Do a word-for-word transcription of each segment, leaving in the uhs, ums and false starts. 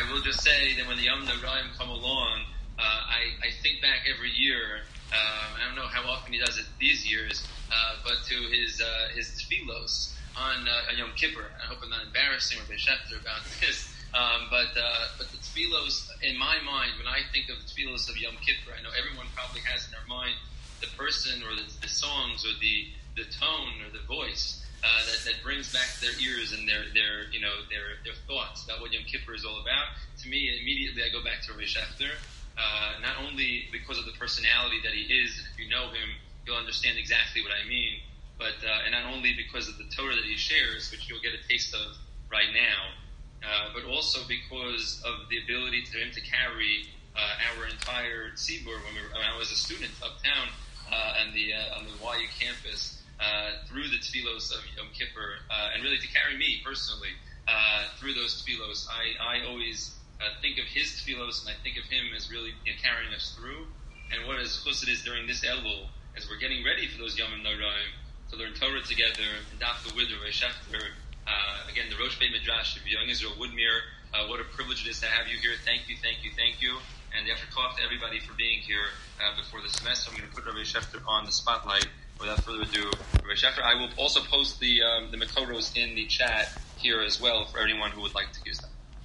I will just say that when the Yom Noraim come along, uh, I, I think back every year. Uh, I don't know how often he does it these years, uh, but to his uh, his tefillos on, uh, on Yom Kippur. I hope I'm not embarrassing Rabbi Schechter about this, um, but uh, but the tefillos, in my mind, when I think of the tefillos of Yom Kippur, I know everyone probably has in their mind the person or the, the songs or the, the tone or the voice uh, that, that brings back their ears and their, their you know their their thoughts about what Yom Kippur is all about. To me, immediately I go back to Rabbi Schechter. Uh, not only because of the personality that he is, and if you know him, you'll understand exactly what I mean, but uh, and not only because of the Torah that he shares, which you'll get a taste of right now, uh, but also because of the ability to him to carry uh, our entire tzibur when, we were, when I was a student uptown uh, on the uh, on the Y U campus uh, through the tefillos of Yom Kippur, uh, and really to carry me personally uh, through those tefillos. I, I always Uh, think of his tefillos, and I think of him as really you know, carrying us through. And what is chus it is during this Elul, as we're getting ready for those Yom Noraim, to learn Torah together, and Dafka with Rabbi Schechter, uh, again, the Rosh Beit Midrash of Young Israel Woodmere. Uh, what a privilege it is to have you here. Thank you, thank you, thank you. And you have to talk to everybody for being here uh, before the semester. I'm going to put Rabbi Schechter on the spotlight. Without further ado, Rabbi Schechter, I will also post the um, the Makoros in the chat here as well for anyone who would like to use them.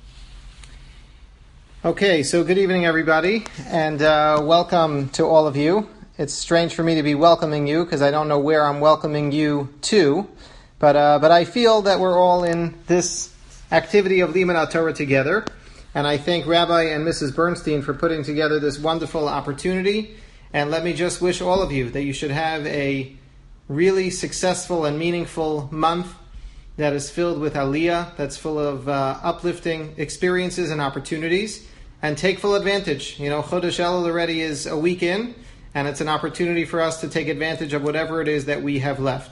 Okay, so good evening, everybody, and uh, welcome to all of you. It's strange for me to be welcoming you because I don't know where I'm welcoming you to, but uh, but I feel that we're all in this activity of Limud HaTorah together, and I thank Rabbi and Missus Bernstein for putting together this wonderful opportunity. And let me just wish all of you that you should have a really successful and meaningful month that is filled with aliyah, that's full of uh, uplifting experiences and opportunities. And take full advantage. You know, Chodesh Elul already is a week in, and it's an opportunity for us to take advantage of whatever it is that we have left.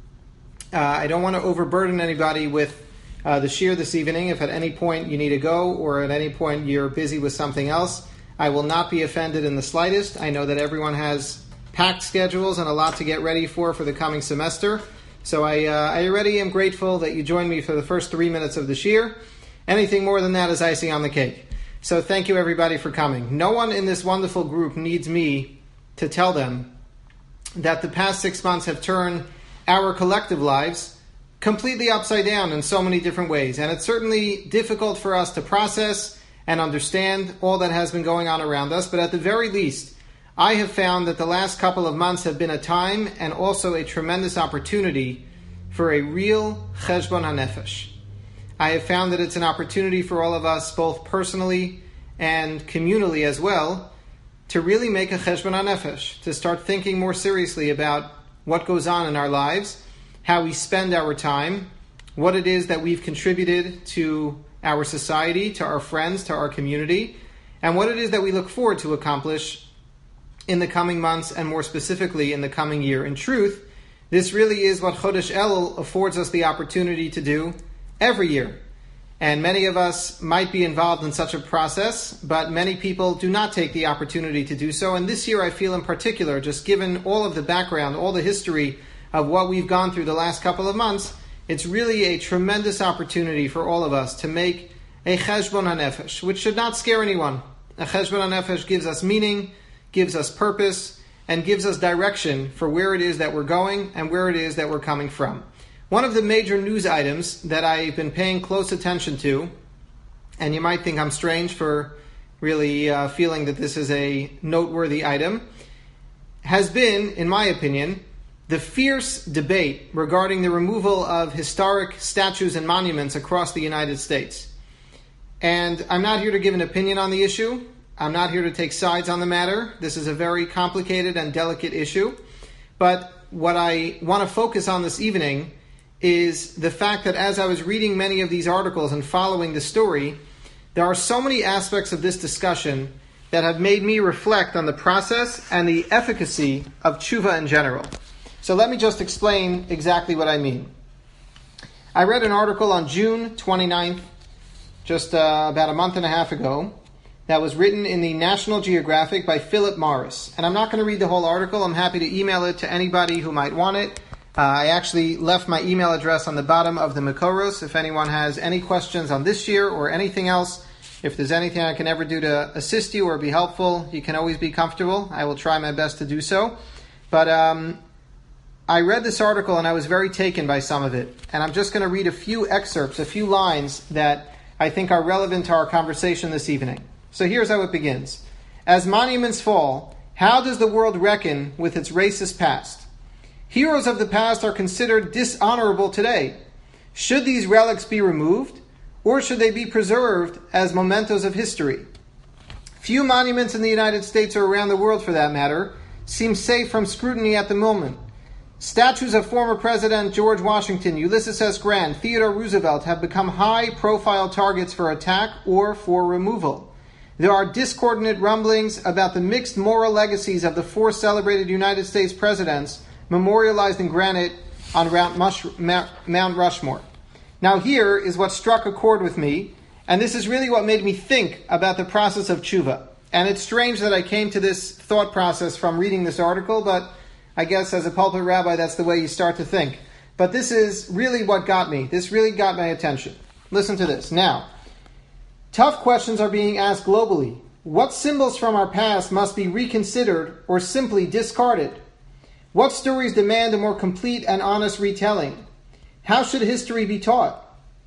Uh, I don't want to overburden anybody with uh, the shir this evening. If at any point you need to go, or at any point you're busy with something else, I will not be offended in the slightest. I know that everyone has packed schedules and a lot to get ready for for the coming semester. So I, uh, I already am grateful that you joined me for the first three minutes of the shir. Anything more than that is icing on the cake. So thank you, everybody, for coming. No one in this wonderful group needs me to tell them that the past six months have turned our collective lives completely upside down in so many different ways. And it's certainly difficult for us to process and understand all that has been going on around us. But at the very least, I have found that the last couple of months have been a time and also a tremendous opportunity for a real cheshbon hanefesh. I have found that it's an opportunity for all of us, both personally and communally as well, to really make a cheshbon hanefesh, to start thinking more seriously about what goes on in our lives, how we spend our time, what it is that we've contributed to our society, to our friends, to our community, and what it is that we look forward to accomplish in the coming months and more specifically in the coming year. In truth, this really is what Chodesh Elul affords us the opportunity to do every year. And many of us might be involved in such a process, but many people do not take the opportunity to do so. And this year I feel in particular, just given all of the background, all the history of what we've gone through the last couple of months, it's really a tremendous opportunity for all of us to make a cheshbon hanefesh, which should not scare anyone. A cheshbon hanefesh gives us meaning, gives us purpose, and gives us direction for where it is that we're going and where it is that we're coming from. One of the major news items that I've been paying close attention to, and you might think I'm strange for really uh, feeling that this is a noteworthy item, has been, in my opinion, the fierce debate regarding the removal of historic statues and monuments across the United States. And I'm not here to give an opinion on the issue. I'm not here to take sides on the matter. This is a very complicated and delicate issue. But what I want to focus on this evening is the fact that as I was reading many of these articles and following the story, there are so many aspects of this discussion that have made me reflect on the process and the efficacy of tshuva in general. So let me just explain exactly what I mean. I read an article on June twenty-ninth, just uh, about a month and a half ago, that was written in the National Geographic by Philip Morris. And I'm not going to read the whole article. I'm happy to email it to anybody who might want it. Uh, I actually left my email address on the bottom of the Makoros. If anyone has any questions on this year or anything else, If there's anything I can ever do to assist you or be helpful, you can always be comfortable. I will try my best to do so. But um, I read this article and I was very taken by some of it. And I'm just going to read a few excerpts, a few lines that I think are relevant to our conversation this evening. So here's how it begins. As monuments fall, how does the world reckon with its racist past? Heroes of the past are considered dishonorable today. Should these relics be removed, or should they be preserved as mementos of history? Few monuments in the United States or around the world, for that matter, seem safe from scrutiny at the moment. Statues of former President George Washington, Ulysses S. Grant, Theodore Roosevelt have become high-profile targets for attack or for removal. There are discordant rumblings about the mixed moral legacies of the four celebrated United States presidents memorialized in granite on Mount Rushmore. Now here is what struck a chord with me, and this is really what made me think about the process of tshuva. And it's strange that I came to this thought process from reading this article, but I guess as a pulpit rabbi, that's the way you start to think. But this is really what got me. This really got my attention. Listen to this. Now, tough questions are being asked globally. What symbols from our past must be reconsidered or simply discarded? What stories demand a more complete and honest retelling? How should history be taught?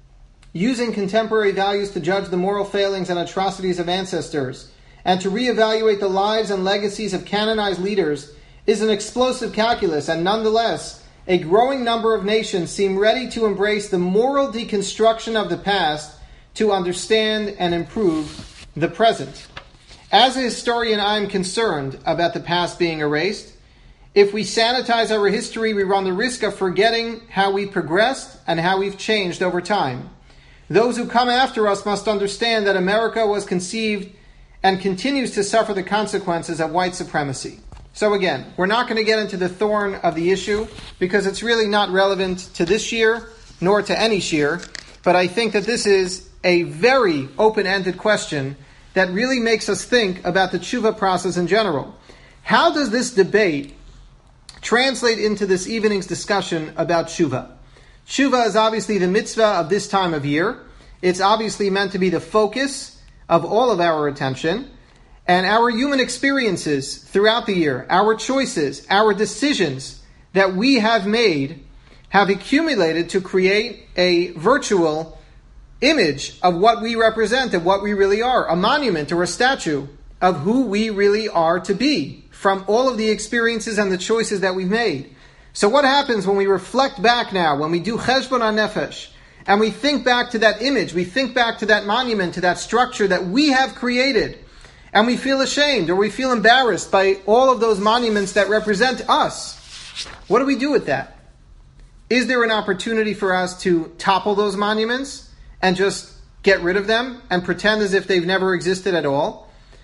Using contemporary values to judge the moral failings and atrocities of ancestors and to reevaluate the lives and legacies of canonized leaders is an explosive calculus, and nonetheless, a growing number of nations seem ready to embrace the moral deconstruction of the past to understand and improve the present. As a historian, I am concerned about the past being erased. If we sanitize our history, we run the risk of forgetting how we progressed and how we've changed over time. Those who come after us must understand that America was conceived and continues to suffer the consequences of white supremacy. So again, we're not going to get into the thorn of the issue because it's really not relevant to this year nor to any year. But I think that this is a very open-ended question that really makes us think about the tshuva process in general. How does this debate translate into this evening's discussion about tshuva? Tshuva is obviously the mitzvah of this time of year. It's obviously meant to be the focus of all of our attention. And our human experiences throughout the year, our choices, our decisions that we have made have accumulated to create a virtual image of what we represent, of what we really are, a monument or a statue of who we really are to be from all of the experiences and the choices that we've made. So what happens when we reflect back now, when we do cheshbon hanefesh, and we think back to that image, we think back to that monument, to that structure that we have created, and we feel ashamed or we feel embarrassed by all of those monuments that represent us? What do we do with that? Is there an opportunity for us to topple those monuments and just get rid of them and pretend as if they've never existed at all?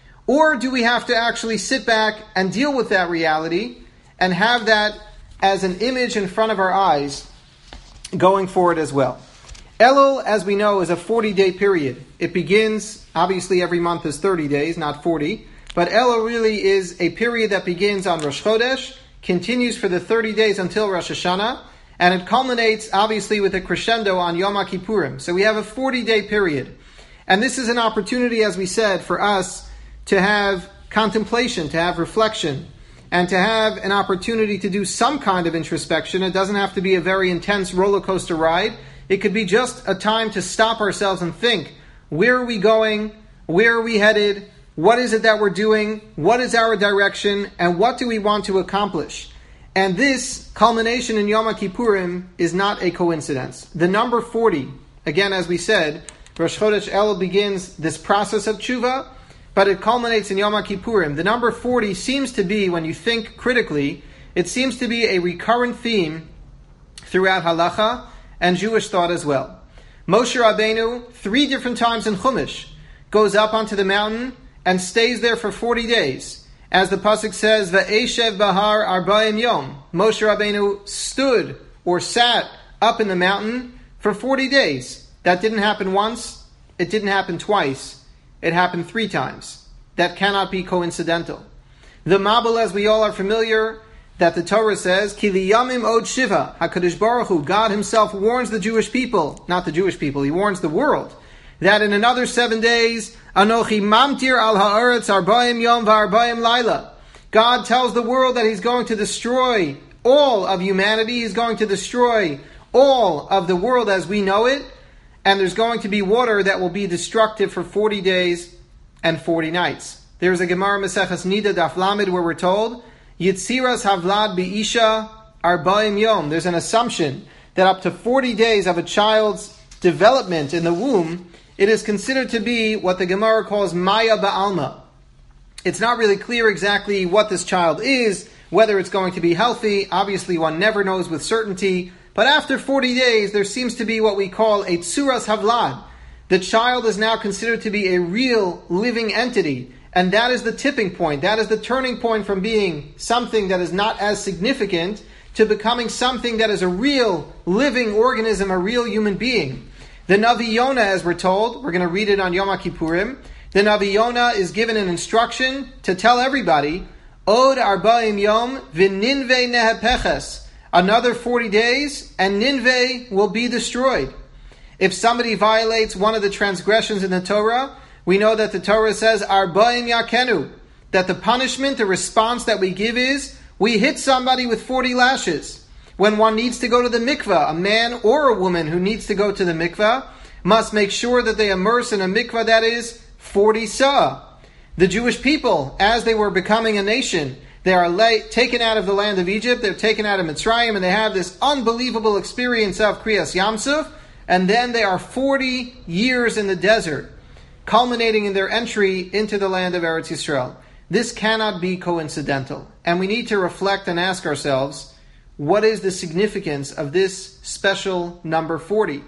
Or do we have to actually sit back and deal with that reality and have that as an image in front of our eyes going forward as well? Elul, as we know, is a forty-day period. It begins, obviously every month is thirty days, not forty. But Elul really is a period that begins on Rosh Chodesh, continues for the thirty days until Rosh Hashanah, and it culminates, obviously, with a crescendo on Yom Kippurim. So we have a forty-day period. And this is an opportunity, as we said, for us to have contemplation, to have reflection, and to have an opportunity to do some kind of introspection. It doesn't have to be a very intense roller coaster ride. It could be just a time to stop ourselves and think, where are we going? Where are we headed? What is it that we're doing? What is our direction? And what do we want to accomplish? And this culmination in Yom Kippurim is not a coincidence. The number forty, again, as we said, Rosh Chodesh Elul begins this process of tshuva, but it culminates in Yom Kippurim. The number forty seems to be, when you think critically, it seems to be a recurrent theme throughout halacha and Jewish thought as well. Moshe Rabbeinu, three different times in Chumash, goes up onto the mountain and stays there for forty days. As the pasuk says, Va'eshev bahar arba'im yom. Moshe Rabbeinu stood or sat up in the mountain for forty days. That didn't happen once. It didn't happen twice. It happened three times. That cannot be coincidental. The Mabul, as we all are familiar, that the Torah says, Ki liyamim od shiva, HaKadosh Baruch Hu, God himself warns the Jewish people, not the Jewish people, he warns the world, that in another seven days, Anochi mamtir al ha'aretz arbaim yom v'arbaim laila. God tells the world that He's going to destroy all of humanity. He's going to destroy all of the world as we know it. And there's going to be water that will be destructive for forty days and forty nights. There's a Gemara Maseches Nida Daf Lamed where we're told, Yitziras havlad bi'isha arbaim yom. There's an assumption that up to forty days of a child's development in the womb, it is considered to be what the Gemara calls Maya Ba'alma. It's not really clear exactly what this child is, whether it's going to be healthy. Obviously, one never knows with certainty. But after forty days, there seems to be what we call a Tsuras Havlad. The child is now considered to be a real living entity. And that is the tipping point. That is the turning point from being something that is not as significant to becoming something that is a real living organism, a real human being. The Navi Yonah, as we're told, we're going to read it on Yom Kippurim, the Navi Yonah is given an instruction to tell everybody, Od arba'im yom v'ninvei nehepeches. Another forty days, and Nineveh will be destroyed. If somebody violates one of the transgressions in the Torah, we know that the Torah says, Arba'im yakenu, that the punishment, the response that we give is, we hit somebody with forty lashes. When one needs to go to the mikveh, a man or a woman who needs to go to the mikveh must make sure that they immerse in a mikveh that is forty sa'ah. The Jewish people, as they were becoming a nation, they are lay, taken out of the land of Egypt, they're taken out of Mitzrayim, and they have this unbelievable experience of Kriyas Yamsuf, and then they are forty years in the desert, culminating in their entry into the land of Eretz Yisrael. This cannot be coincidental, and we need to reflect and ask ourselves, what is the significance of this special number forty?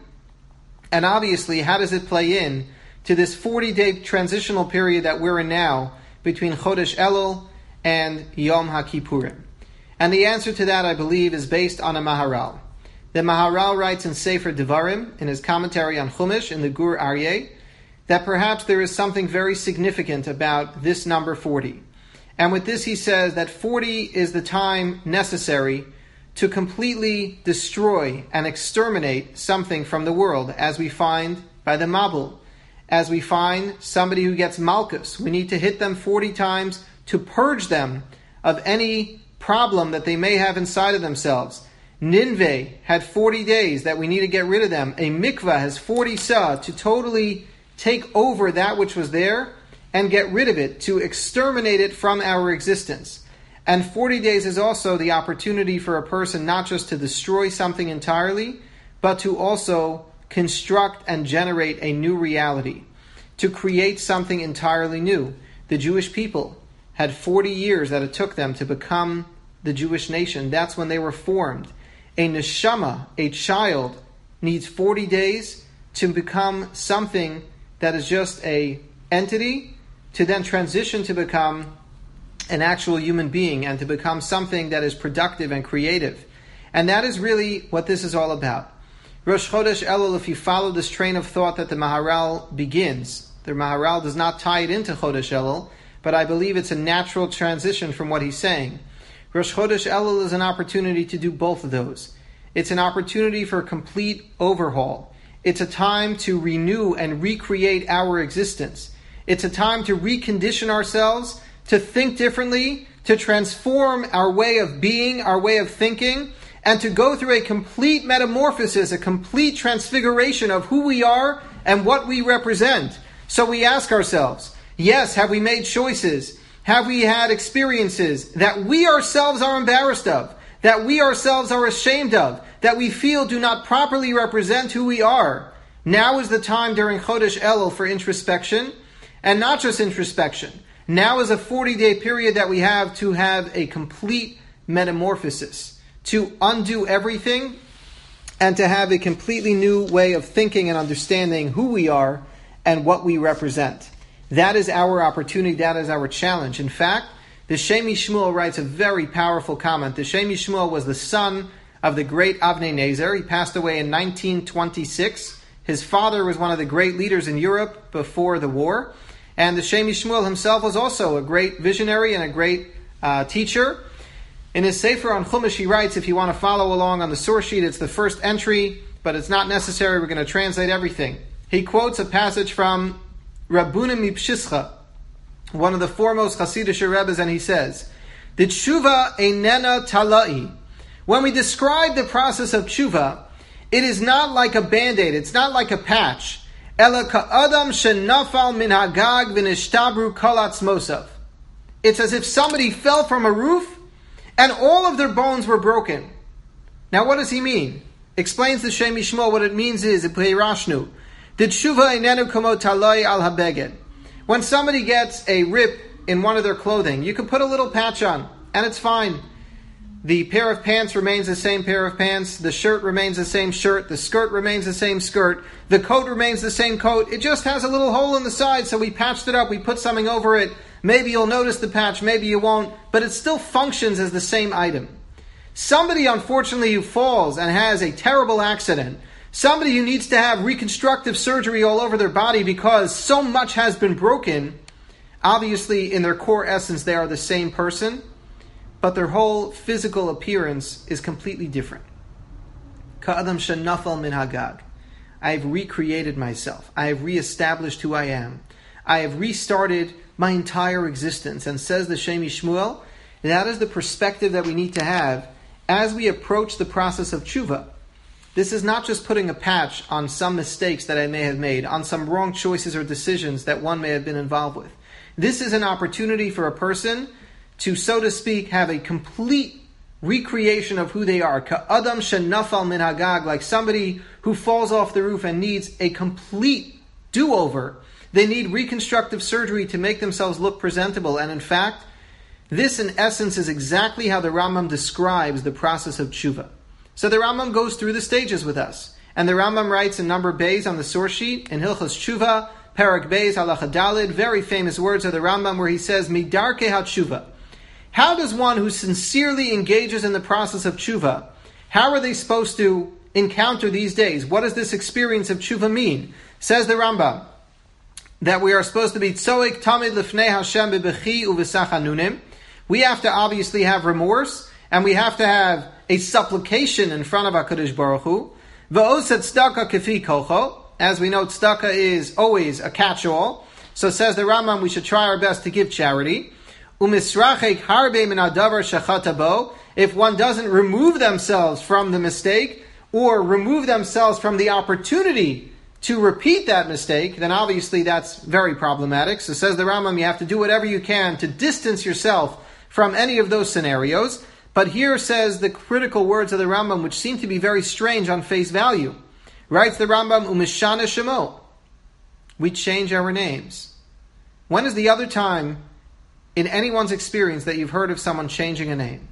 And obviously, how does it play in to this forty-day transitional period that we're in now between Chodesh Elul and Yom HaKippurim? And the answer to that, I believe, is based on a Maharal. The Maharal writes in Sefer Devarim, in his commentary on Chumash, in the Gur Aryeh, that perhaps there is something very significant about this number forty. And with this he says that forty is the time necessary to completely destroy and exterminate something from the world, as we find by the Mabul. As we find somebody who gets Malchus, we need to hit them forty times to purge them of any problem that they may have inside of themselves. Nineveh had forty days that we need to get rid of them. A mikvah has forty sa'ah to totally take over that which was there and get rid of it, to exterminate it from our existence. And forty days is also the opportunity for a person not just to destroy something entirely, but to also construct and generate a new reality, to create something entirely new. The Jewish people had forty years that it took them to become the Jewish nation. That's when they were formed. A neshama, a child, needs forty days to become something that is just a entity, to then transition to become an actual human being and to become something that is productive and creative. And that is really what this is all about. Rosh Chodesh Elul, if you follow this train of thought that the Maharal begins, the Maharal does not tie it into Chodesh Elul, but I believe it's a natural transition from what he's saying. Rosh Chodesh Elul is an opportunity to do both of those. It's an opportunity for a complete overhaul. It's a time to renew and recreate our existence. It's a time to recondition ourselves, to think differently, to transform our way of being, our way of thinking, and to go through a complete metamorphosis, a complete transfiguration of who we are and what we represent. So we ask ourselves, yes, have we made choices? Have we had experiences that we ourselves are embarrassed of, that we ourselves are ashamed of, that we feel do not properly represent who we are? Now is the time during Chodesh Elul for introspection, and not just introspection. Now is a forty-day period that we have to have a complete metamorphosis, to undo everything, and to have a completely new way of thinking and understanding who we are and what we represent. That is our opportunity, that is our challenge. In fact, the Shemi Shmuel writes a very powerful comment. The Shemi Shmuel was the son of the great Avnei Nezer. He passed away in nineteen twenty-six. His father was one of the great leaders in Europe before the war. And the Shemi Shmuel himself was also a great visionary and a great uh, teacher. In his Sefer on Chumash, he writes, if you want to follow along on the source sheet, it's the first entry, but it's not necessary. We're going to translate everything. He quotes a passage from Rabuna Mipshischa, one of the foremost Hasidic Rebbes, and he says, the tshuva einena talai. When we describe the process of tshuva, it is not like a band-aid, it's not like a patch. Ela ka'adam shenafal min hagag v'nishtabru kol atzmosav. It's as if somebody fell from a roof and all of their bones were broken. Now what does he mean? Explains the Shem Yishmo. What it means is, Rashnu, the tshuva einenu kamo talai al habeged. When somebody gets a rip in one of their clothing, you can put a little patch on, and it's fine. The pair of pants remains the same pair of pants, the shirt remains the same shirt, the skirt remains the same skirt, the coat remains the same coat. It just has a little hole in the side, so we patched it up, we put something over it. Maybe you'll notice the patch, maybe you won't, but it still functions as the same item. Somebody, unfortunately, who falls and has a terrible accident, somebody who needs to have reconstructive surgery all over their body because so much has been broken, obviously in their core essence they are the same person, but their whole physical appearance is completely different. Ka'adam shenafal min hagag. I have recreated myself. I have reestablished who I am. I have restarted my entire existence. And says the Shem Yishmuel, that is the perspective that we need to have as we approach the process of tshuva. This is not just putting a patch on some mistakes that I may have made, on some wrong choices or decisions that one may have been involved with. This is an opportunity for a person to, so to speak, have a complete recreation of who they are. Ka'adam shenafal min hagag, like somebody who falls off the roof and needs a complete do-over. They need reconstructive surgery to make themselves look presentable. And in fact, this in essence is exactly how the Rambam describes the process of tshuva. So the Rambam goes through the stages with us. And the Rambam writes in number Beis on the source sheet, in Hilchos Tshuva, Parak Beis, Halacha Dalid, very famous words of the Rambam where he says, Midarke HaTshuva. How does one who sincerely engages in the process of tshuva, how are they supposed to encounter these days? What does this experience of tshuva mean? Says the Rambam, that we are supposed to be tzoik tamid lifnei Hashem bebechi uvesachanunim. We have to obviously have remorse, and we have to have a supplication in front of HaKadosh Baruch Hu. V'osat tzedakah kefi kocho. As we know, tzedakah is always a catch-all. So says the Rambam, we should try our best to give charity. Umisrachek harbe min hadavar shachata bo. If one doesn't remove themselves from the mistake, or remove themselves from the opportunity to repeat that mistake, then obviously that's very problematic. So says the Rambam, you have to do whatever you can to distance yourself from any of those scenarios. But here says the critical words of the Rambam, which seem to be very strange on face value. Writes the Rambam, Umishana Shemo. We change our names. When is the other time in anyone's experience that you've heard of someone changing a name?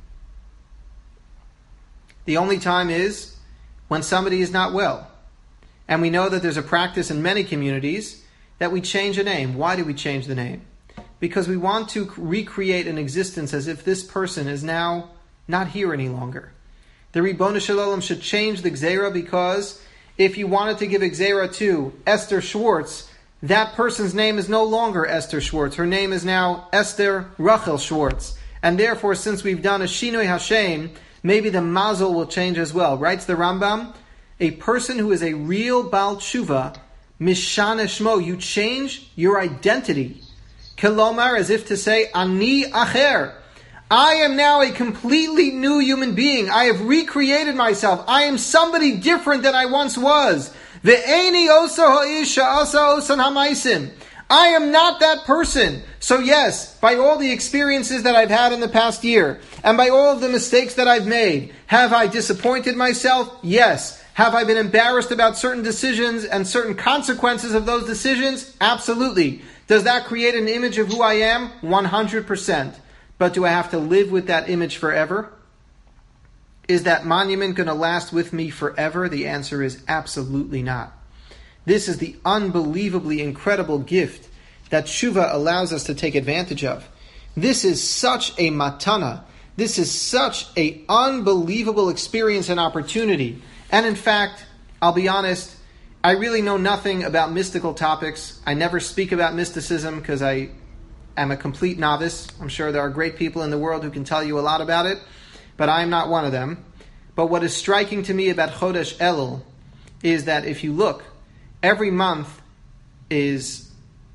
The only time is when somebody is not well. And we know that there's a practice in many communities that we change a name. Why do we change the name? Because we want to recreate an existence as if this person is now not here any longer. The Ribono Shel Olam should change the Gzeira, because if you wanted to give a Gzeira to Esther Schwartz, that person's name is no longer Esther Schwartz. Her name is now Esther Rachel Schwartz. And therefore, since we've done a Shinoi Hashem, maybe the mazel will change as well. Writes the Rambam, a person who is a real Baal Tshuva, Mishana Shmo, you change your identity. Kelomar, as if to say, Ani Acher. I am now a completely new human being. I have recreated myself. I am somebody different than I once was. Ve'eni osa ha'ish sha'asa osan hamaisim. I am not that person. So yes, by all the experiences that I've had in the past year, and by all of the mistakes that I've made, have I disappointed myself? Yes. Have I been embarrassed about certain decisions and certain consequences of those decisions? Absolutely. Does that create an image of who I am? one hundred percent. But do I have to live with that image forever? Is that monument going to last with me forever? The answer is absolutely not. This is the unbelievably incredible gift that Tshuva allows us to take advantage of. This is such a matana. This is such an unbelievable experience and opportunity. And in fact, I'll be honest, I really know nothing about mystical topics. I never speak about mysticism because I am a complete novice. I'm sure there are great people in the world who can tell you a lot about it, but I'm not one of them. But what is striking to me about Chodesh Elul is that if you look, every month is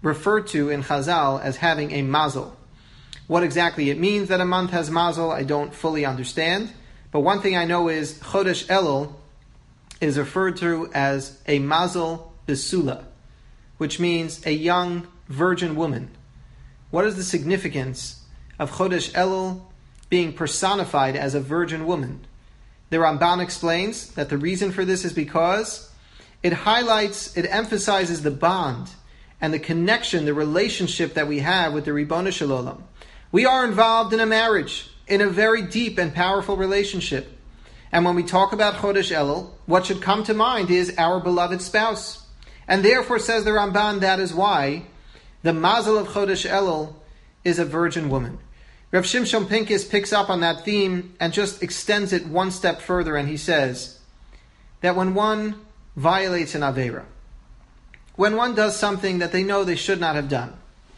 referred to in Chazal as having a mazel. What exactly it means that a month has mazel, I don't fully understand. But one thing I know is Chodesh Elul is referred to as a mazel besula, which means a young virgin woman. What is the significance of Chodesh Elul being personified as a virgin woman? The Ramban explains that the reason for this is because it highlights, it emphasizes the bond and the connection, the relationship that we have with the Ribono Shel Olam. We are involved in a marriage, in a very deep and powerful relationship. And when we talk about Chodesh Elul, what should come to mind is our beloved spouse. And therefore, says the Ramban, that is why the mazel of Chodesh Elul is a virgin woman. Rav Shimshon Pincus picks up on that theme and just extends it one step further, and he says that when one violates an Aveira, when one does something that they know they should not have done,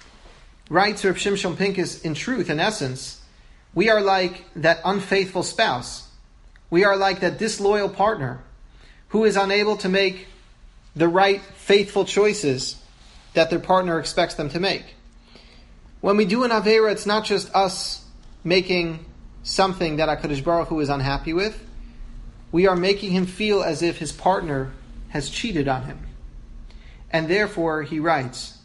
writes Rav Shimshon Pincus, in truth, in essence, we are like that unfaithful spouse. We are like that disloyal partner who is unable to make the right, faithful choices that their partner expects them to make. When we do an Aveira, it's not just us making something that HaKadosh Baruch Hu is unhappy with. We are making him feel as if his partner has cheated on him. And therefore, he writes,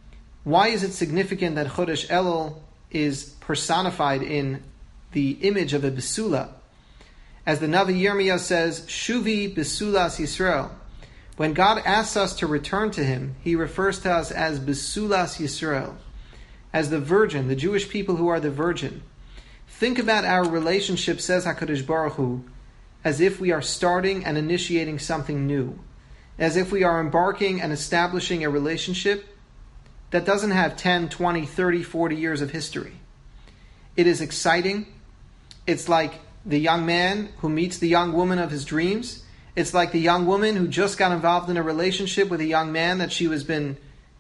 why is it significant that Chodesh Elul is personified in the image of a Besula? As the Navi Yirmiyah says, Shuvi Besulas Yisrael. When God asks us to return to him, he refers to us as Besulas Yisrael, as the virgin, the Jewish people who are the virgin. Think about our relationship, says HaKadosh Baruch Hu, as if we are starting and initiating something new, as if we are embarking and establishing a relationship that doesn't have ten, twenty, thirty, forty years of history. It is exciting. It's like the young man who meets the young woman of his dreams. It's like the young woman who just got involved in a relationship with a young man that she has been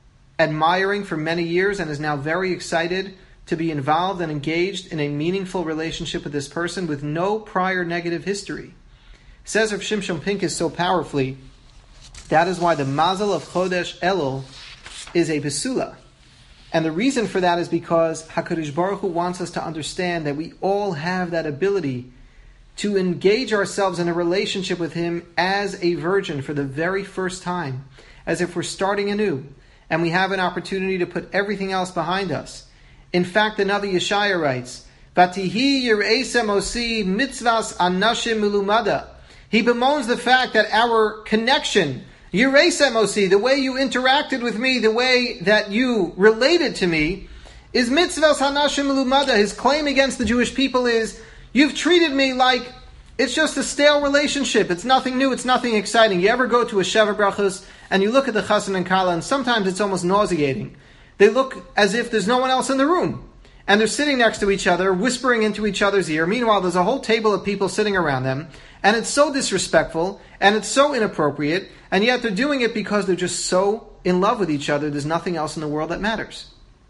admiring for many years and is now very excited to be involved and engaged in a meaningful relationship with this person with no prior negative history. Says Rav Shimshon Pincus so powerfully, that is why the mazel of Chodesh Elul is a besula. And the reason for that is because HaKadosh Baruch Hu wants us to understand that we all have that ability to engage ourselves in a relationship with him as a virgin for the very first time, as if we're starting anew, and we have an opportunity to put everything else behind us. In fact, the Navi Yeshaya writes, Vatihi yir'esem osi mitzvahs anashim milumada. He bemoans the fact that our connection, yir'esem osi, the way you interacted with me, the way that you related to me, is mitzvahs anashim milumada. His claim against the Jewish people is, you've treated me like it's just a stale relationship. It's nothing new. It's nothing exciting. You ever go to a Sheva Brachos and you look at the Chassan and Kala, and sometimes it's almost nauseating. They look as if there's no one else in the room. And they're sitting next to each other, whispering into each other's ear. Meanwhile, there's a whole table of people sitting around them. And it's so disrespectful, and it's so inappropriate, and yet they're doing it because they're just so in love with each other. There's nothing else in the world that matters.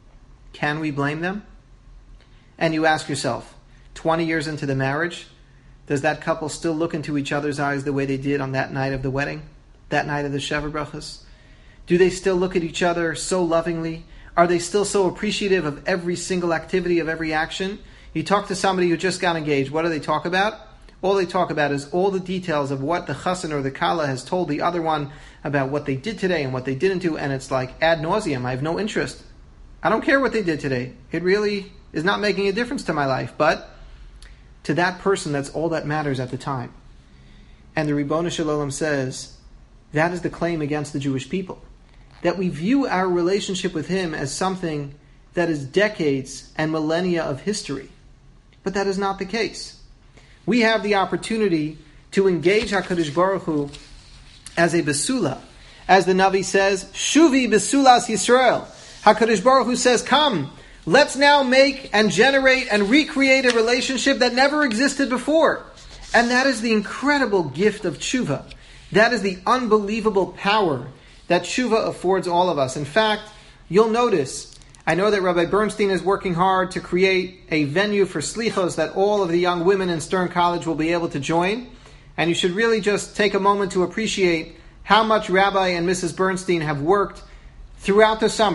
Can we blame them? And you ask yourself, twenty years into the marriage, does that couple still look into each other's eyes the way they did on that night of the wedding? That night of the Sheva Brachos? Do they still look at each other so lovingly? Are they still so appreciative of every single activity, of every action? You talk to somebody who just got engaged, what do they talk about? All they talk about is all the details of what the chassan or the kala has told the other one about what they did today and what they didn't do, and it's like ad nauseum. I have no interest. I don't care what they did today. It really is not making a difference to my life, but to that person, that's all that matters at the time. And the Ribono Shel Olam says, that is the claim against the Jewish people. That we view our relationship with him as something that is decades and millennia of history. But that is not the case. We have the opportunity to engage HaKadosh Baruch Hu as a besula. As the Navi says, Shuvi Besulas Yisrael. HaKadosh Baruch Hu says, come, let's now make and generate and recreate a relationship that never existed before. And that is the incredible gift of tshuva. That is the unbelievable power that tshuva affords all of us. In fact, you'll notice, I know that Rabbi Bernstein is working hard to create a venue for slichos that all of the young women in Stern College will be able to join. And you should really just take a moment to appreciate how much Rabbi and Missus Bernstein have worked throughout the summer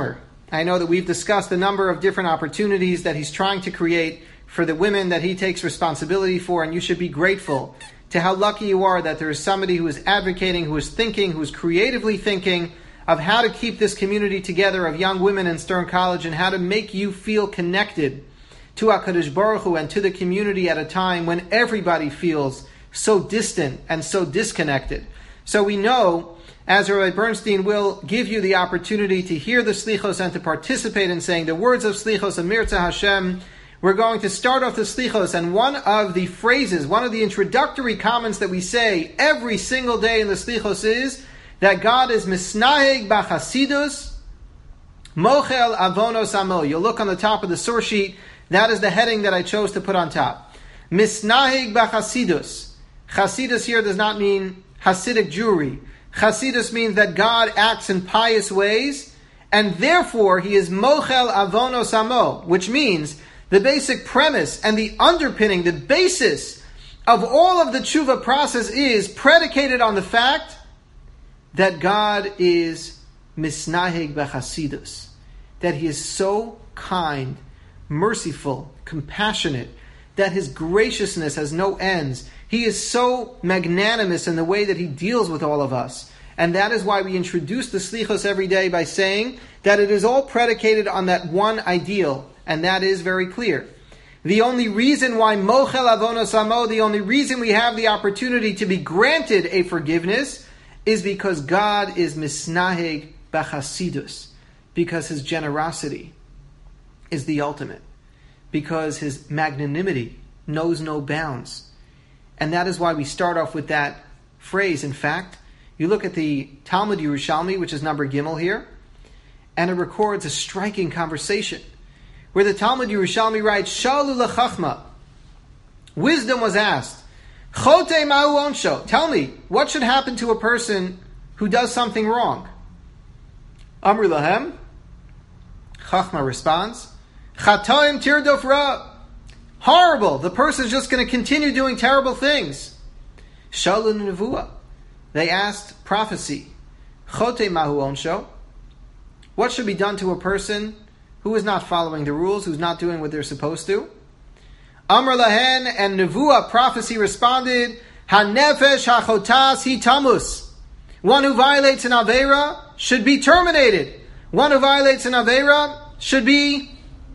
I know that we've discussed a number of different opportunities that he's trying to create for the women that he takes responsibility for, and you should be grateful to how lucky you are that there is somebody who is advocating, who is thinking, who is creatively thinking of how to keep this community together of young women in Stern College and how to make you feel connected to HaKadosh Baruch Hu and to the community at a time when everybody feels so distant and so disconnected. So we know, as Rabbi Bernstein will give you the opportunity to hear the Slichos and to participate in saying the words of Slichos, Amirza Hashem, we're going to start off the Slichos, and one of the phrases, one of the introductory comments that we say every single day in the Slichos is that God is Misnaheg B'Chasidus Mochel Avonos Amo. You'll look on the top of the source sheet. That is the heading that I chose to put on top. Misnaheg B'Chasidus. Chasidus here does not mean Hasidic Jewry. Chasidus means that God acts in pious ways, and therefore He is Mochel Avonos Amo, which means the basic premise and the underpinning, the basis of all of the tshuva process is predicated on the fact that God is Misnaheg B'Chasidus, that He is so kind, merciful, compassionate, that His graciousness has no ends. He is so magnanimous in the way that He deals with all of us. And that is why we introduce the Slichos every day by saying that it is all predicated on that one ideal, and that is very clear. The only reason why Mochel Avonos Amo, the only reason we have the opportunity to be granted a forgiveness is because God is Misnaheg B'Chasidus, because His generosity is the ultimate, because His magnanimity knows no bounds. And that is why we start off with that phrase. In fact, you look at the Talmud Yerushalmi, which is number Gimel here, and it records a striking conversation where the Talmud Yerushalmi writes, Shalu l'chachma, wisdom was asked, Chote ma'u onsho, tell me, what should happen to a person who does something wrong? Amru lahem, Chachma responds, Chatoim tirdof ra, horrible, the person's just going to continue doing terrible things. Shalu nevuah, they asked prophecy, Chote ma'u onsho, what should be done to a person who is not following the rules, who's not doing what they're supposed to? Amr lahen, and Nevuah, prophecy, responded, Hanefesh hachotas hi tamus. One who violates an Aveira should be terminated. One who violates an Aveira should be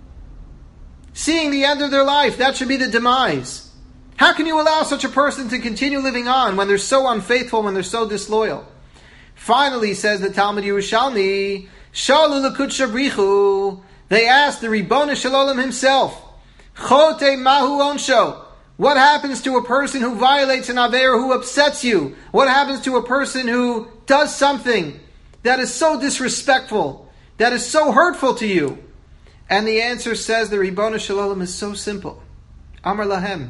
seeing the end of their life. That should be the demise. How can you allow such a person to continue living on when they're so unfaithful, when they're so disloyal? Finally, says the Talmud Yerushalmi, Shalu l'kut shabrichu, they asked the Ribbono Shel Olam himself, Chote mahu onsho, what happens to a person who violates an Aveira, who upsets you? What happens to a person who does something that is so disrespectful, that is so hurtful to you? And the answer, says the Ribbono Shel Olam, is so simple. Amar lahem,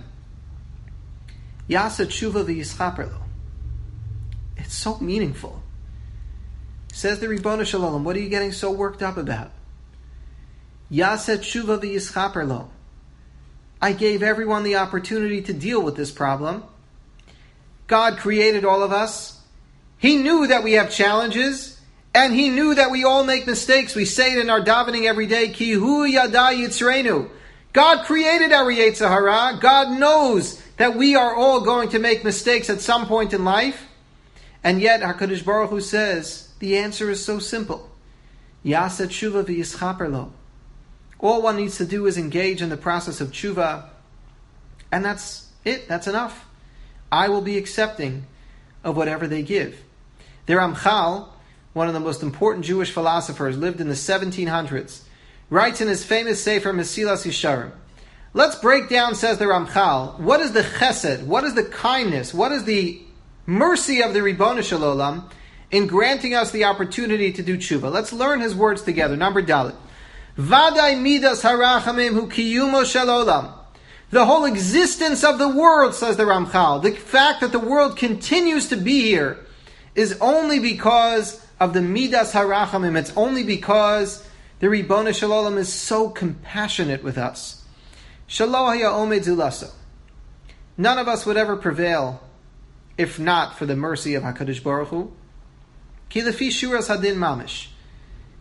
Yasa tshuva v'yischaper lo. It's so meaningful. Says the Ribbono Shel Olam, what are you getting so worked up about? Yasa tshuva v'yischaper lo. I gave everyone the opportunity to deal with this problem. God created all of us. He knew that we have challenges, and He knew that we all make mistakes. We say it in our davening every day, Ki hu yada yitzreinu. God created our Yetzer Hara. God knows that we are all going to make mistakes at some point in life. And yet, HaKadosh Baruch Hu says, the answer is so simple. Yasa tshuva v'yischaper lo. All one needs to do is engage in the process of tshuva, and that's it, that's enough. I will be accepting of whatever they give. The Ramchal, one of the most important Jewish philosophers, lived in the seventeen hundreds, writes in his famous Sefer Mesilas Yesharim. Let's break down, says the Ramchal, what is the chesed, what is the kindness, what is the mercy of the Ribbono Shel Olam in granting us the opportunity to do tshuva. Let's learn his words together. Number Dalet. Vadai midas harachamim hu kiyumo shel olam. The whole existence of the world, says the Ramchal, the fact that the world continues to be here, is only because of the midas harachamim. It's only because the Ribbono Shel Olam is so compassionate with us. Shelo haya omed zulaso. None of us would ever prevail if not for the mercy of HaKadosh Baruch Hu. Ki lefi shuras hadin mamish.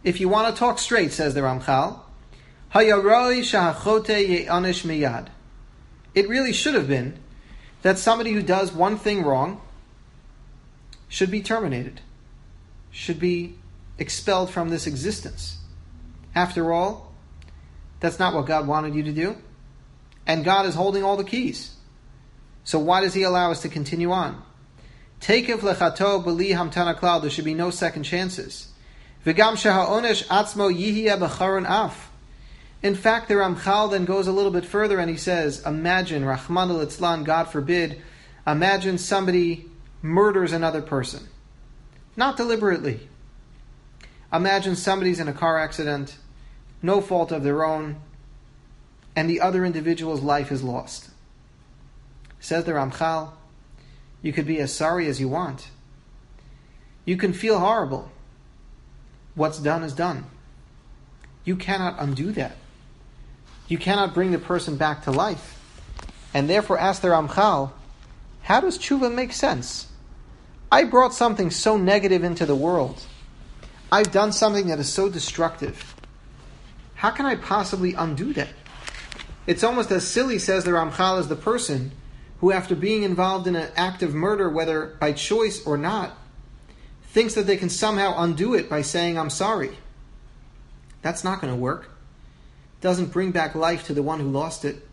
if you want to talk straight, says the Ramchal, hayaroi shahachote ye'anish miyad. It really should have been that somebody who does one thing wrong should be terminated, should be expelled from this existence. After all, that's not what God wanted you to do. And God is holding all the keys. So why does He allow us to continue on? Tekev lechato b'li hamtana klal. There should be no second chances. V'gam sheha'onesh atzmo yihiyeh b'charon af. In fact, the Ramchal then goes a little bit further and he says, imagine, Rachmana litzlan, God forbid, imagine somebody murders another person. Not deliberately. Imagine somebody's in a car accident, no fault of their own, and the other individual's life is lost. Says the Ramchal, you could be as sorry as you want. You can feel horrible. What's done is done. You cannot undo that. You cannot bring the person back to life. And therefore ask the Ramchal, how does tshuva make sense? I brought something so negative into the world. I've done something that is so destructive. How can I possibly undo that? It's almost as silly, says the Ramchal, as the person who, after being involved in an act of murder, whether by choice or not, thinks that they can somehow undo it by saying, I'm sorry. That's not going to work. It doesn't bring back life to the one who lost it.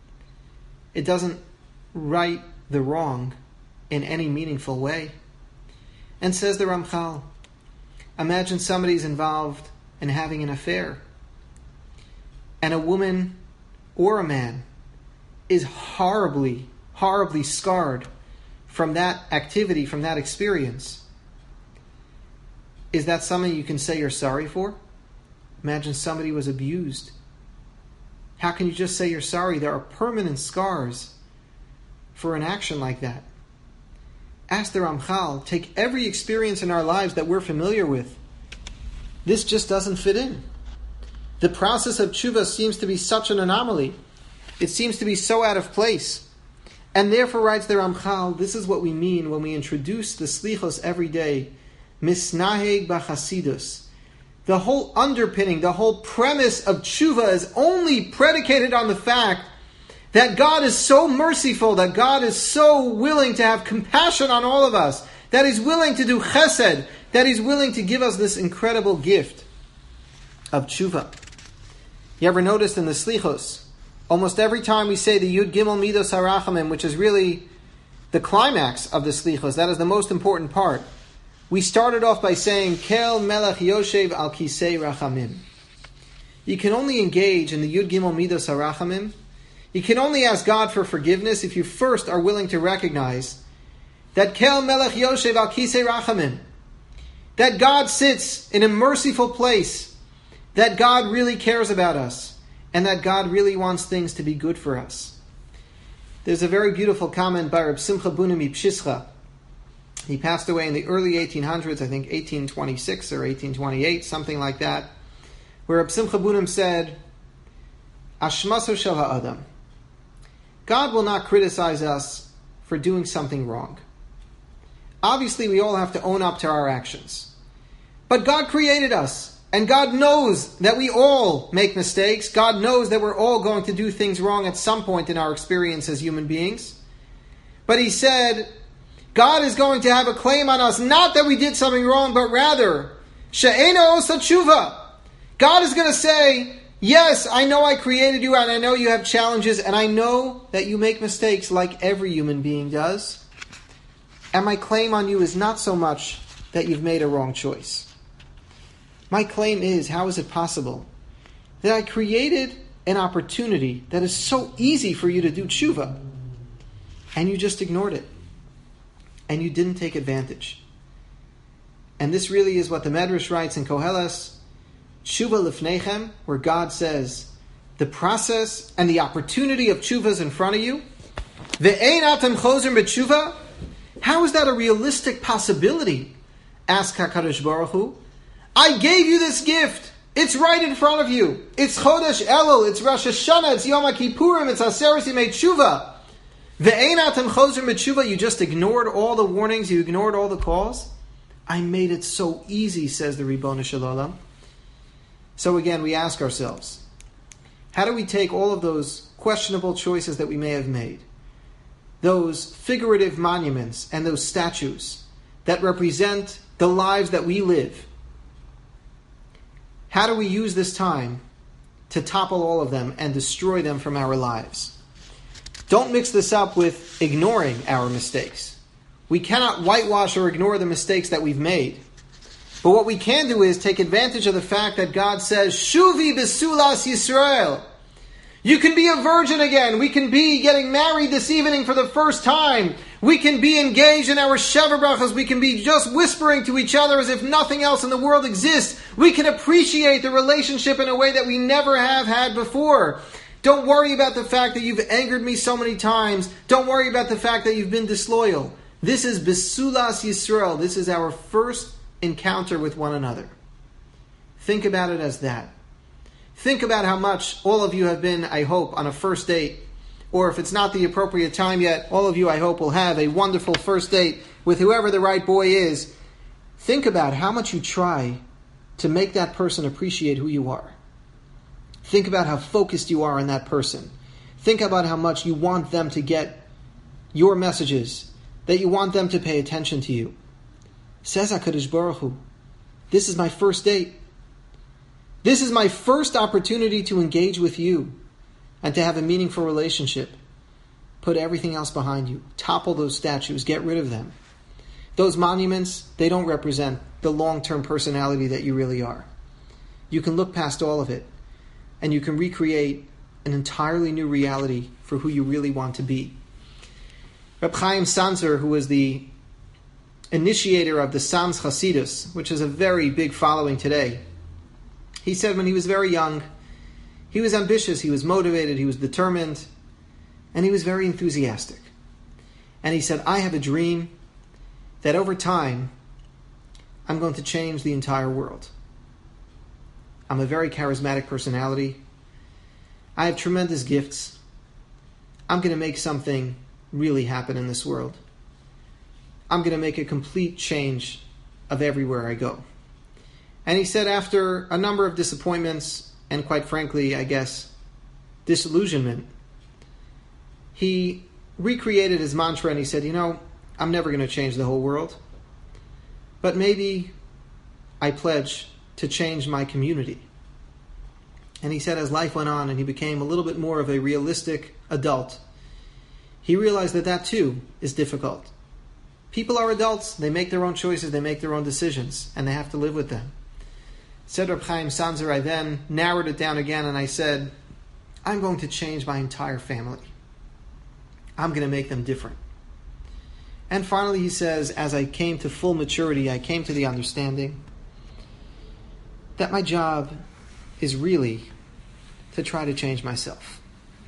It doesn't right the wrong in any meaningful way. And says the Ramchal, imagine somebody's involved in having an affair, and a woman or a man is horribly, horribly scarred from that activity, from that experience. Is that something you can say you're sorry for? Imagine somebody was abused. How can you just say you're sorry? There are permanent scars for an action like that. Ask the Ramchal, take every experience in our lives that we're familiar with. This just doesn't fit in. The process of tshuva seems to be such an anomaly. It seems to be so out of place. And therefore, writes the Ramchal, this is what we mean when we introduce the slichos every day. Misnaheg b'chasidus. The whole underpinning, the whole premise of tshuva is only predicated on the fact that God is so merciful, that God is so willing to have compassion on all of us, that He's willing to do chesed, that He's willing to give us this incredible gift of tshuva. You ever noticed in the slichos, almost every time we say the Yud Gimel Midos HaRachamim, which is really the climax of the slichos, that is the most important part, we started off by saying, Kel Melech Yoshev Al Kisei Rachamim. You can only engage in the Yud Gimel Midos HaRachamim. You can only ask God for forgiveness if you first are willing to recognize that Kel Melech Yoshev Al Kisei Rachamim, that God sits in a merciful place, that God really cares about us, and that God really wants things to be good for us. There's a very beautiful comment by Reb Simcha Bunim Pshischa. He passed away in the early eighteen hundreds, I think eighteen twenty-six or eighteen twenty-eight, something like that, where Reb Simcha Bunim said, Ashmaso shel ha'adam. God will not criticize us for doing something wrong. Obviously, we all have to own up to our actions. But God created us, and God knows that we all make mistakes. God knows that we're all going to do things wrong at some point in our experience as human beings. But He said, God is going to have a claim on us, not that we did something wrong, but rather, she'ena osa tshuva. God is going to say, yes, I know I created you, and I know you have challenges, and I know that you make mistakes like every human being does. And my claim on you is not so much that you've made a wrong choice. My claim is, how is it possible that I created an opportunity that is so easy for you to do tshuva, and you just ignored it, and you didn't take advantage? And this really is what the Medrash writes in Koheles, Tshuva lifneichem, where God says, the process and the opportunity of tshuva is in front of you. Ve'ein atem chozer b'tshuva. How is that a realistic possibility? Ask HaKadosh Baruch Hu. I gave you this gift. It's right in front of you. It's Chodesh Elul. It's Rosh Hashanah. It's Yom HaKippurim. It's Aseret Yimei Tshuva. Ve'ein atem chozer b'tshuva. You just ignored all the warnings. You ignored all the calls. I made it so easy, says the Ribono Shel Olam. So again, we ask ourselves, how do we take all of those questionable choices that we may have made, those figurative monuments and those statues that represent the lives that we live, how do we use this time to topple all of them and destroy them from our lives? Don't mix this up with ignoring our mistakes. We cannot whitewash or ignore the mistakes that we've made. But what we can do is take advantage of the fact that God says, Shuvi besulas Yisrael. You can be a virgin again. We can be getting married this evening for the first time. We can be engaged in our Sheva Brachos. We can be just whispering to each other as if nothing else in the world exists. We can appreciate the relationship in a way that we never have had before. Don't worry about the fact that you've angered me so many times. Don't worry about the fact that you've been disloyal. This is Besulas Yisrael. This is our first encounter with one another. Think about it as that. Think about how much all of you have been, I hope, on a first date. Or if it's not the appropriate time yet, all of you, I hope, will have a wonderful first date with whoever the right boy is. Think about how much you try to make that person appreciate who you are. Think about how focused you are on that person. Think about how much you want them to get your messages, that you want them to pay attention to you. Says HaKadosh Baruch Hu, this is my first date. This is my first opportunity to engage with you and to have a meaningful relationship. Put everything else behind you. Topple those statues. Get rid of them. Those monuments, they don't represent the long-term personality that you really are. You can look past all of it and you can recreate an entirely new reality for who you really want to be. Reb Chaim Sanzer, who was the initiator of the Sanz Hasidus, which is a very big following today, he said when he was very young, he was ambitious, he was motivated, he was determined, and he was very enthusiastic. And he said, I have a dream that over time, I'm going to change the entire world. I'm a very charismatic personality. I have tremendous gifts. I'm going to make something really happen in this world. I'm going to make a complete change of everywhere I go. And he said after a number of disappointments, and quite frankly, I guess, disillusionment, he recreated his mantra and he said, you know, I'm never going to change the whole world, but maybe I pledge to change my community. And he said as life went on and he became a little bit more of a realistic adult, he realized that that too is difficult. People are adults, they make their own choices, they make their own decisions, and they have to live with them. Said Reb Chaim Sanzer, I then narrowed it down again and I said, I'm going to change my entire family. I'm going to make them different. And finally he says, as I came to full maturity, I came to the understanding that my job is really to try to change myself.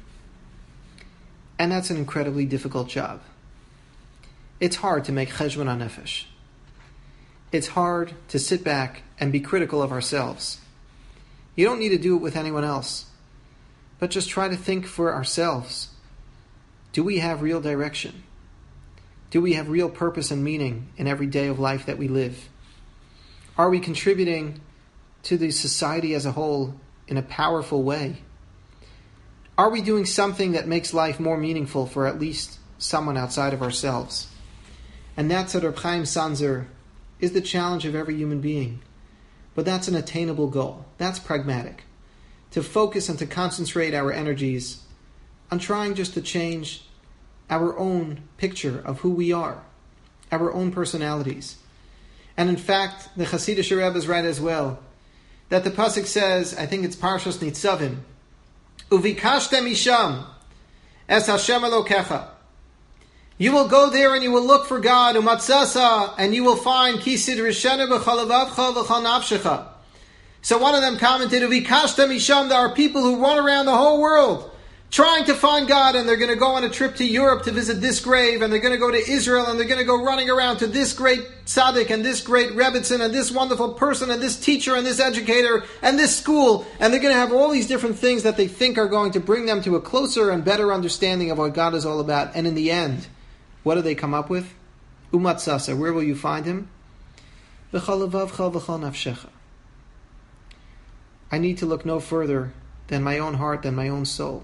And that's an incredibly difficult job. It's hard to make cheshbon hanefesh. It's hard to sit back and be critical of ourselves. You don't need to do it with anyone else, but just try to think for ourselves. Do we have real direction? Do we have real purpose and meaning in every day of life that we live? Are we contributing to the society as a whole in a powerful way? Are we doing something that makes life more meaningful for at least someone outside of ourselves? And that's what Reb Chaim Sanzer is the challenge of every human being. But that's an attainable goal. That's pragmatic. To focus and to concentrate our energies on trying just to change our own picture of who we are, our own personalities. And in fact, the Hasidic Rebbe is right as well, that the pasuk says, I think it's Parshas Nitzavim, Uvikashtem Isham es Hashem Elokecha. You will go there and you will look for God, umatzasa, and you will find kisid rishenu b'chalavavcha v'chal nafshecha. So one of them commented, Uvikashtem Isham, there are people who run around the whole world trying to find God, and they're going to go on a trip to Europe to visit this grave, and they're going to go to Israel, and they're going to go running around to this great tzaddik, and this great Rebbitzin, and this wonderful person, and this teacher, and this educator, and this school, and they're going to have all these different things that they think are going to bring them to a closer and better understanding of what God is all about. And in the end, what do they come up with? Umatzasa, where will you find him? V'chalavavcha v'chal nafshecha. I need to look no further than my own heart, than my own soul.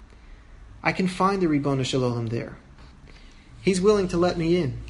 I can find the Ribono Shel Olam there. He's willing to let me in.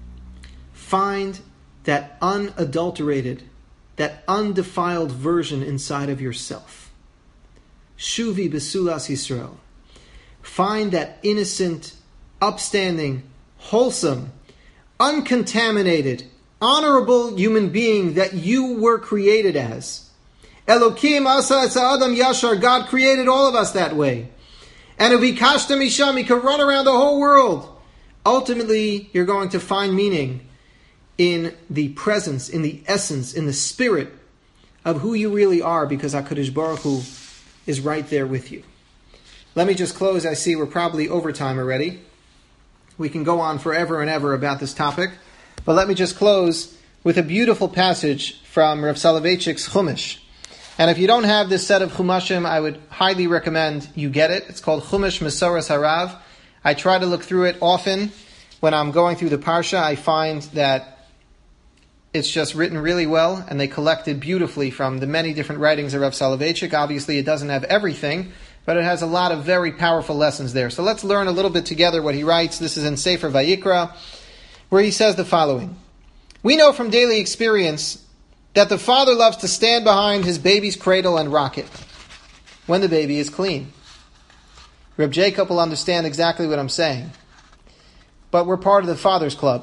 Find that unadulterated, that undefiled version inside of yourself. Shuvi Besulas Yisrael. Find that innocent, upstanding, wholesome, uncontaminated, honorable human being that you were created as. Elokim asa es Adam yashar. God created all of us that way. And if we kashta misham, we can run around the whole world. Ultimately, you're going to find meaning in the presence, in the essence, in the spirit of who you really are, because HaKadosh Baruch Hu is right there with you. Let me just close. I see we're probably over time already. We can go on forever and ever about this topic. But let me just close with a beautiful passage from Rav Soloveitchik's Chumash. And if you don't have this set of Chumashim, I would highly recommend you get it. It's called Chumash Mesoras Harav. I try to look through it often. When I'm going through the Parsha, I find that it's just written really well, and they collected beautifully from the many different writings of Rav Soloveitchik. Obviously, it doesn't have everything, but it has a lot of very powerful lessons there. So let's learn a little bit together what he writes. This is in Sefer Vayikra, where he says the following. We know from daily experience that the father loves to stand behind his baby's cradle and rock it when the baby is clean. Reb Jacob will understand exactly what I'm saying. But we're part of the Father's Club.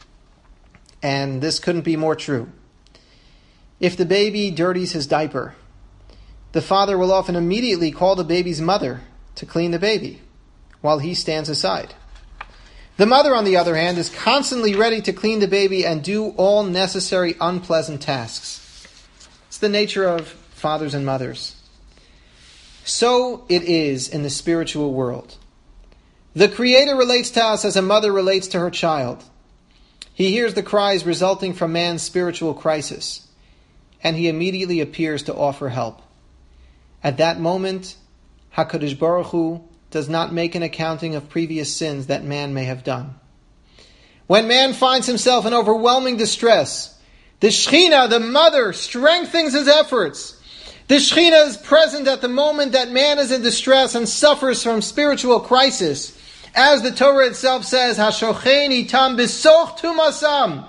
And this couldn't be more true. If the baby dirties his diaper, the father will often immediately call the baby's mother to clean the baby, while he stands aside. The mother, on the other hand, is constantly ready to clean the baby and do all necessary unpleasant tasks. It's the nature of fathers and mothers. So it is in the spiritual world. The Creator relates to us as a mother relates to her child. He hears the cries resulting from man's spiritual crisis, and he immediately appears to offer help. At that moment, HaKadosh Baruch Hu does not make an accounting of previous sins that man may have done. When man finds himself in overwhelming distress, the Shekhinah, the mother, strengthens his efforts. The Shekhinah is present at the moment that man is in distress and suffers from spiritual crisis. As the Torah itself says, Hashochen itam b'soch tumasam.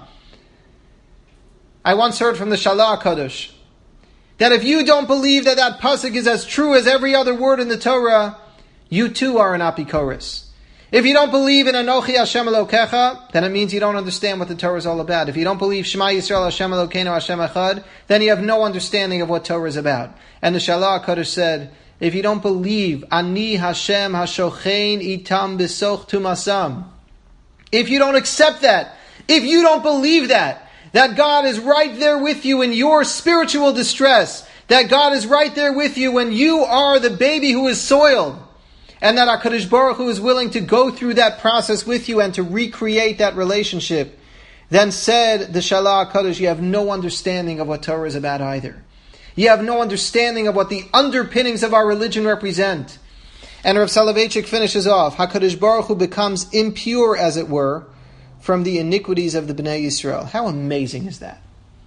I once heard from the Shalah HaKadosh that if you don't believe that that pasuk is as true as every other word in the Torah, you too are an apikoros. If you don't believe in Anochi Hashem Elokecha, then it means you don't understand what the Torah is all about. If you don't believe Shema Yisrael Hashem Elokeinu Hashem Echad, then you have no understanding of what Torah is about. And the Shalah HaKadosh said, if you don't believe Ani Hashem Hashochein Itam B'soch Tumasam, if you don't accept that, if you don't believe that, that God is right there with you in your spiritual distress, that God is right there with you when you are the baby who is soiled, and that HaKadosh Baruch Hu is willing to go through that process with you and to recreate that relationship, then said the Shalah HaKadosh, you have no understanding of what Torah is about either. You have no understanding of what the underpinnings of our religion represent. And Rav Soloveitchik finishes off, HaKadosh Baruch Hu becomes impure, as it were, from the iniquities of the Bnei Yisrael. How amazing is that?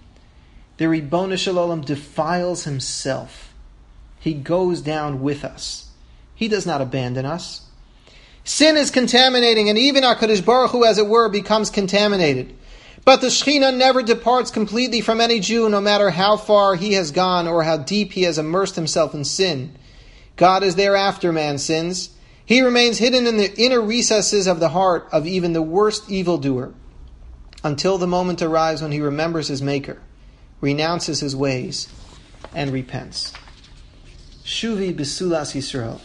The Ribono Shel Olam defiles himself. He goes down with us. He does not abandon us. Sin is contaminating, and even HaKadosh Baruch Hu, as it were, becomes contaminated. But the Shekhinah never departs completely from any Jew, no matter how far he has gone or how deep he has immersed himself in sin. God is there after man sins. He remains hidden in the inner recesses of the heart of even the worst evildoer, until the moment arrives when he remembers his Maker, renounces his ways, and repents. Shuvi Besulas Yisrael.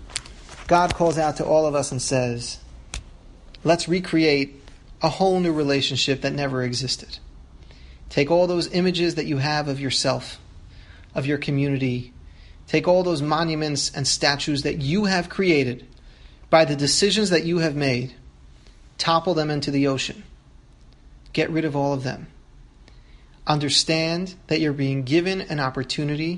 God calls out to all of us and says, let's recreate a whole new relationship that never existed. Take all those images that you have of yourself, of your community. Take all those monuments and statues that you have created by the decisions that you have made. Topple them into the ocean. Get rid of all of them. Understand that you're being given an opportunity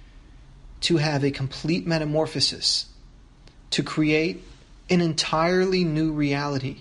to have a complete metamorphosis, to create an entirely new reality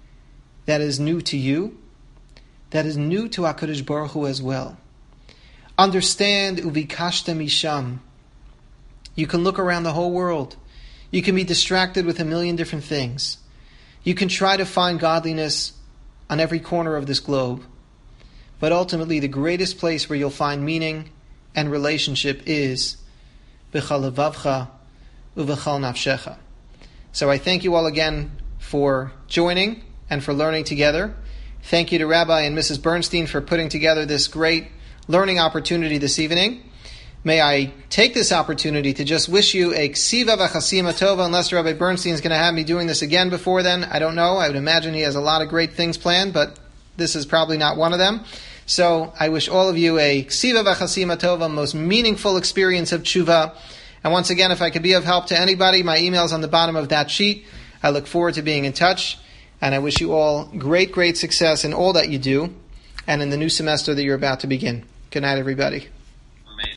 that is new to you, that is new to HaKadosh Baruch Hu as well. Understand uvikashta misham. You can look around the whole world. You can be distracted with a million different things. You can try to find godliness on every corner of this globe. But ultimately, the greatest place where you'll find meaning and relationship is b'chal levavcha uv'chal nafshecha. So I thank you all again for joining and for learning together. Thank you to Rabbi and Missus Bernstein for putting together this great learning opportunity this evening. May I take this opportunity to just wish you a ksiva v'chasima tova, unless Rabbi Bernstein is going to have me doing this again before then. I don't know. I would imagine he has a lot of great things planned, but this is probably not one of them. So I wish all of you a ksiva v'chasima tova, most meaningful experience of tshuva. And once again, if I could be of help to anybody, my email's on the bottom of that sheet. I look forward to being in touch. And I wish you all great, great success in all that you do and in the new semester that you're about to begin. Good night, everybody.